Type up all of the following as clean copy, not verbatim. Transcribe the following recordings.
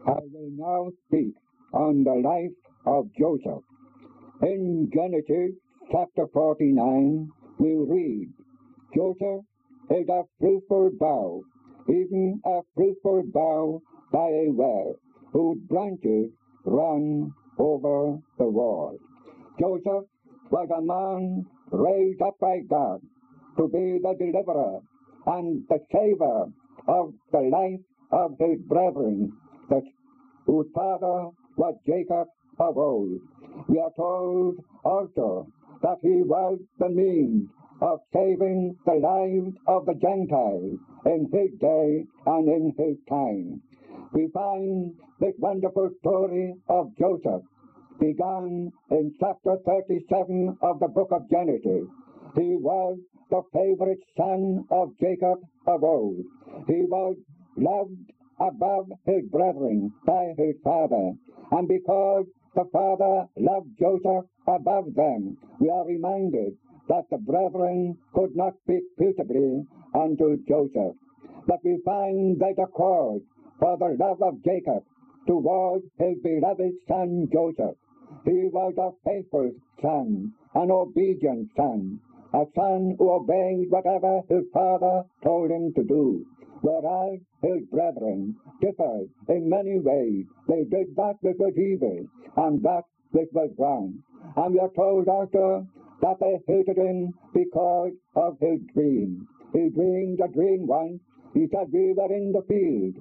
I will now speak on the life of Joseph. In Genesis chapter 49, we read, Joseph is a fruitful bough, even a fruitful bough by a well, whose branches run over the wall. Joseph was a man raised up by God to be the deliverer and the savior of the life of his brethren, whose father was Jacob of old. We are told also that he was the means of saving the lives of the Gentiles in his day and in his time. We find this wonderful story of Joseph began in chapter 37 of the book of Genesis. He was the favorite son of Jacob of old. He was loved above his brethren by his father, and because the father loved Joseph above them, we are reminded that the brethren could not speak peaceably unto Joseph. But we find that the cause for the love of Jacob towards his beloved son Joseph. He was a faithful son, an obedient son, a son who obeyed whatever his father told him to do, whereas his brethren differed in many ways. They did that which was evil and that which was wrong. And we are told also that they hated him because of his dream. He dreamed a dream once. He said, we were in the field,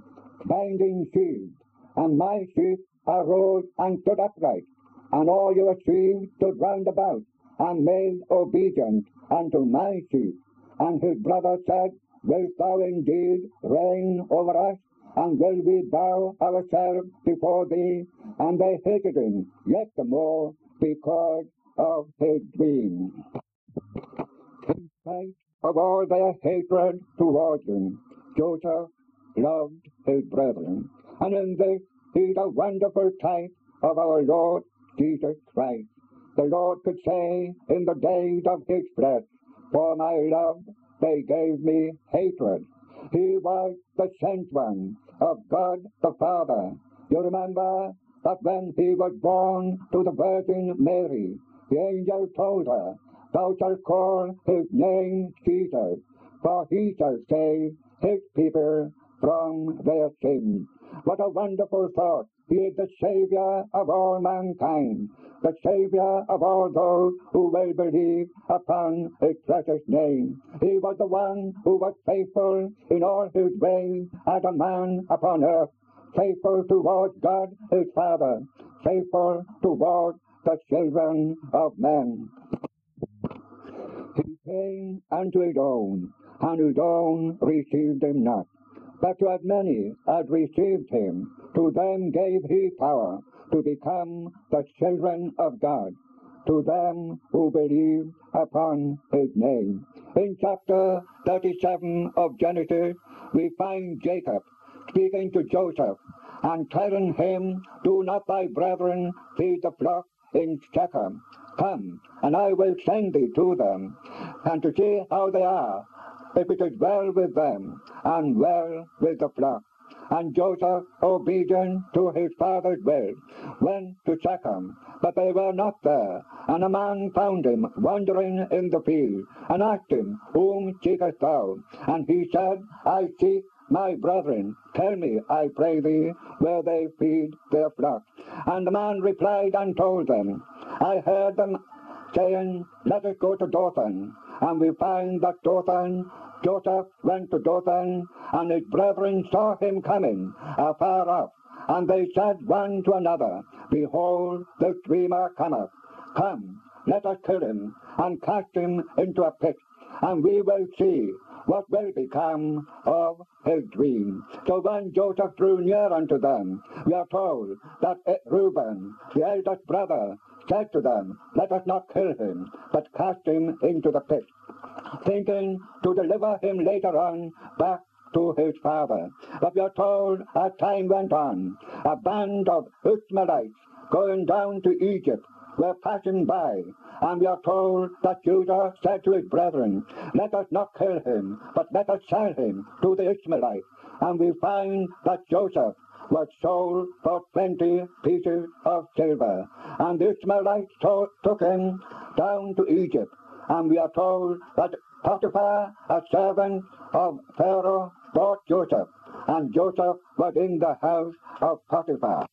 binding sheaves, and my sheep arose and stood upright, and all your sheep stood round about, and made obedience unto my sheep. And his brother said, wilt thou indeed reign over us, and will we bow ourselves before thee? And they hated him yet the more because of his dream. In spite of all their hatred towards him, Joseph loved his brethren. And in this, he is a wonderful type of our Lord Jesus Christ. The Lord could say in the days of his flesh, for my love they gave me hatred. He was the sent one of God the Father. You remember that when he was born to the Virgin Mary, the angel told her, thou shalt call his name Jesus, for he shall save his people from their sins. What a wonderful thought. He is the Savior of all mankind, the Savior of all those who will believe upon his precious name. He was the one who was faithful in all his ways as a man upon earth, faithful towards God his Father, faithful towards the children of men. He came unto his own, and his own received him not. But to as many as received him, to them gave he power to become the children of God, to them who believe upon his name. In chapter 37 of Genesis, we find Jacob speaking to Joseph and telling him, do not thy brethren feed the flock in Shechem? Come, and I will send thee to them, and to see how they are, if it is well with them, and well with the flock. And Joseph, obedient to his father's will, went to Shechem, but they were not there. And a man found him wandering in the field, and asked him, whom seekest thou? And he said, I seek my brethren. Tell me, I pray thee, where they feed their flock. And the man replied and told them, I heard them saying, let us go to Dothan. And we find that Joseph went to Dothan, and his brethren saw him coming afar off. And they said one to another, behold, the dreamer cometh. Come, let us kill him, and cast him into a pit, and we will see what will become of his dream. So when Joseph drew near unto them, we are told that Reuben, the eldest brother, said to them, let us not kill him, but cast him into the pit, thinking to deliver him later on back to his father. But we are told as time went on, a band of Ishmaelites going down to Egypt were passing by, and we are told that Judah said to his brethren, let us not kill him, but let us sell him to the Ishmaelites. And we find that Joseph was sold for 20 pieces of silver. And the Ishmaelites took him down to Egypt. And we are told that Potiphar, a servant of Pharaoh, bought Joseph. And Joseph was in the house of Potiphar.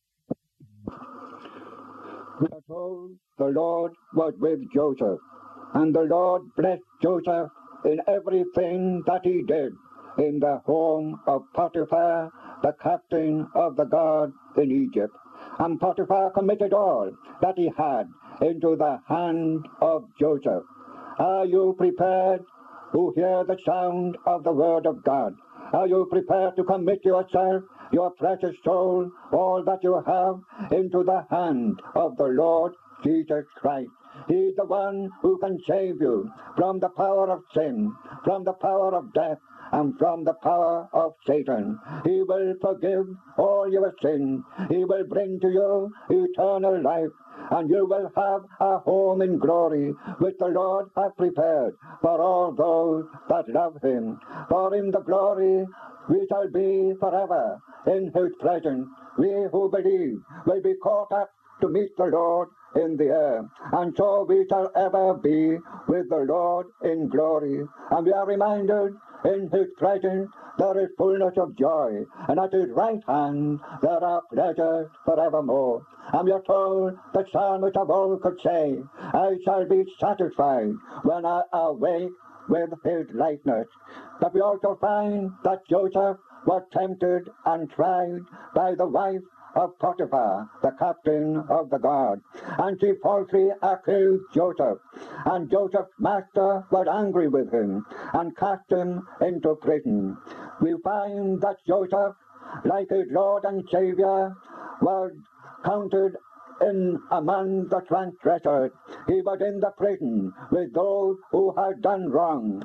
We are told the Lord was with Joseph. And the Lord blessed Joseph in everything that he did in the home of Potiphar, the captain of the guard in Egypt. And Potiphar committed all that he had into the hand of Joseph. Are you prepared who hear the sound of the word of God? Are you prepared to commit yourself, your precious soul, all that you have, into the hand of the Lord Jesus Christ? He's the one who can save you from the power of sin, from the power of death, and from the power of Satan. He will forgive all your sins. He will bring to you eternal life, and you will have a home in glory, which the Lord hath prepared for all those that love him. For in the glory we shall be forever in his presence. We who believe will be caught up to meet the Lord in the air, and so we shall ever be with the Lord in glory. And we are reminded in his presence there is fullness of joy, and at his right hand there are pleasures forevermore. And we are told the psalmist of old could say, I shall be satisfied when I awake with his likeness. But we also find that Joseph was tempted and tried by the wife of Potiphar, the captain of the guard, and she falsely accused Joseph. And Joseph's master was angry with him and cast him into prison. We find that Joseph, like his Lord and Savior, was counted in among the transgressors. He was in the prison with those who had done wrong.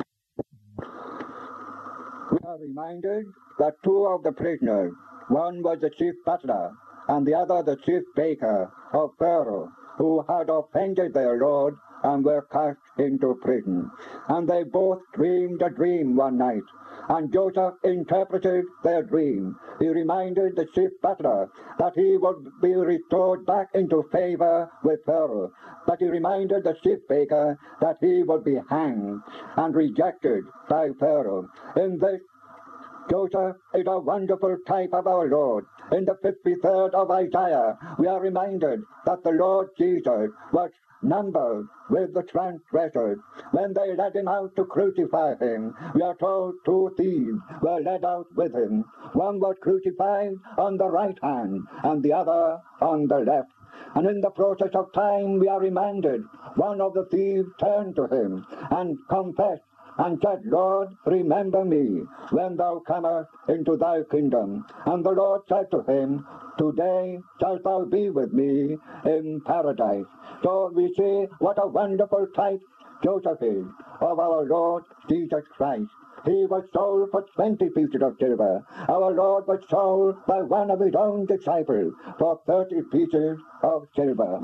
We are reminded that two of the prisoners, one was the chief butler, and the other the chief baker of Pharaoh, who had offended their Lord and were cast into prison. And they both dreamed a dream one night, and Joseph interpreted their dream. He reminded the chief butler that he would be restored back into favor with Pharaoh, but he reminded the chief baker that he would be hanged and rejected by Pharaoh. In this, Joseph is a wonderful type of our Lord. In the 53rd of Isaiah, we are reminded that the Lord Jesus was numbered with the transgressors. When they led him out to crucify him, we are told two thieves were led out with him. One was crucified on the right hand, and the other on the left. And in the process of time, we are reminded, one of the thieves turned to him and confessed and said, Lord, remember me when thou comest into thy kingdom. And the Lord said to him, today shalt thou be with me in paradise. So we see what a wonderful type Joseph is of our Lord Jesus Christ. He was sold for 20 pieces of silver. Our Lord was sold by one of his own disciples for 30 pieces of silver.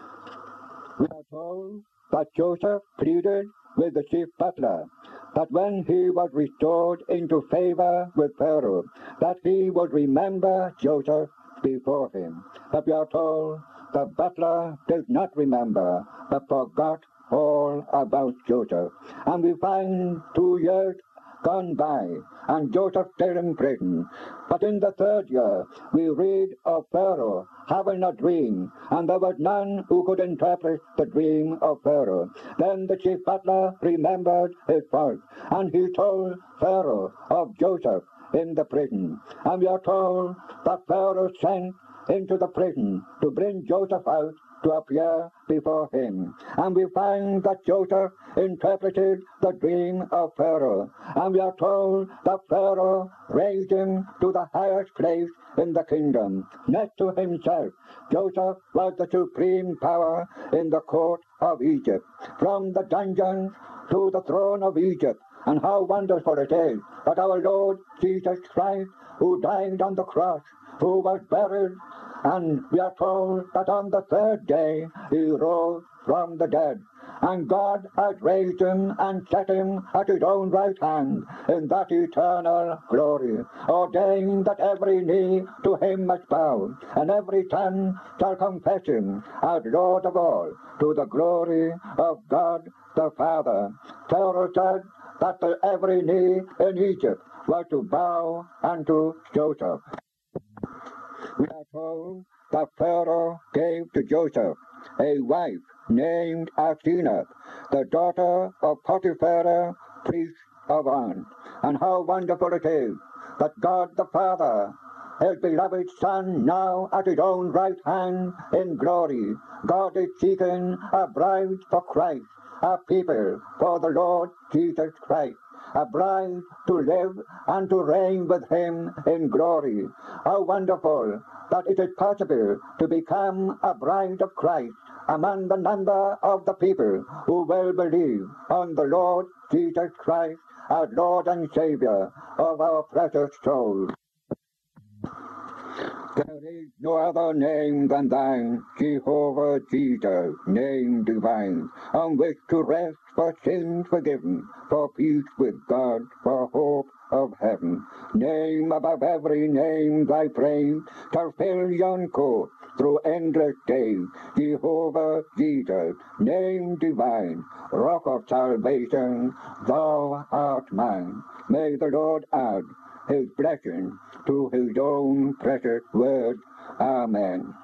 We are told that Joseph pleaded with the chief butler that when he was restored into favor with Pharaoh, that he would remember Joseph before him. But we are told the butler did not remember, but forgot all about Joseph. And we find 2 years gone by, and Joseph still in prison. But in the 3rd year, we read of Pharaoh having a dream, and there was none who could interpret the dream of Pharaoh. Then the chief butler remembered his fault, and he told Pharaoh of Joseph in the prison. And we are told that Pharaoh sent into the prison to bring Joseph out to appear before him. And we find that Joseph interpreted the dream of Pharaoh. And we are told that Pharaoh raised him to the highest place in the kingdom. Next to himself, Joseph was the supreme power in the court of Egypt. From the dungeon to the throne of Egypt. And how wonderful it is that our Lord Jesus Christ, who died on the cross, who was buried, and we are told that on the 3rd day he rose from the dead. And God hath raised him and set him at his own right hand in that eternal glory, ordained that every knee to him must bow, and every tongue shall confess him as Lord of all, to the glory of God the Father. Pharaoh said that every knee in Egypt was to bow unto Joseph. We are told that Pharaoh gave to Joseph a wife named Asenath, the daughter of Potiphar, priest of On. And how wonderful it is that God the Father, his beloved Son, now at his own right hand in glory. God is seeking a bride for Christ, a people for the Lord Jesus Christ, a bride to live and to reign with him in glory. How wonderful that it is possible to become a bride of Christ among the number of the people who will believe on the Lord Jesus Christ as Lord and Savior of our precious souls. There is no other name than thine, Jehovah Jesus, name divine, on which to rest for sins forgiven, for peace with God, for hope of heaven. Name above every name, thy praise shall fill yon court through endless days. Jehovah Jesus, name divine, rock of salvation, thou art mine. May the Lord add his blessing to his own precious word. Amen.